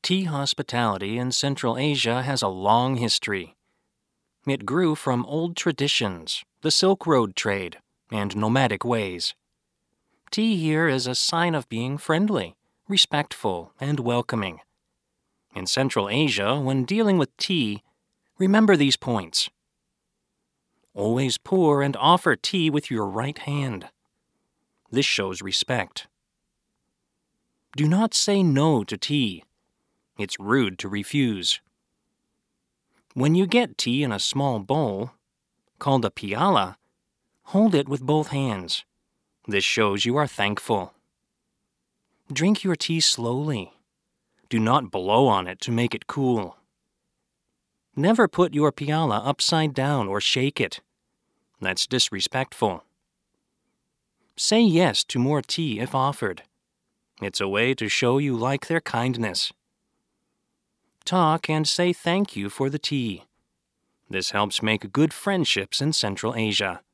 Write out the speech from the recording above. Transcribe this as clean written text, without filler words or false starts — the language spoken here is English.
Tea hospitality in Central Asia has a long history. It grew from old traditions, the Silk Road trade, and nomadic ways. Tea here is a sign of being friendly, respectful, and welcoming. In Central Asia, when dealing with tea, remember these points. Always pour and offer tea with your right hand. This shows respect. Do not say no to tea. It's rude to refuse. When you get tea in a small bowl, called a piala, hold it with both hands. This shows you are thankful. Drink your tea slowly. Do not blow on it to make it cool. Never put your piala upside down or shake it. That's disrespectful. Say yes to more tea if offered. It's a way to show you like their kindness. Talk and say thank you for the tea. This helps make good friendships in Central Asia.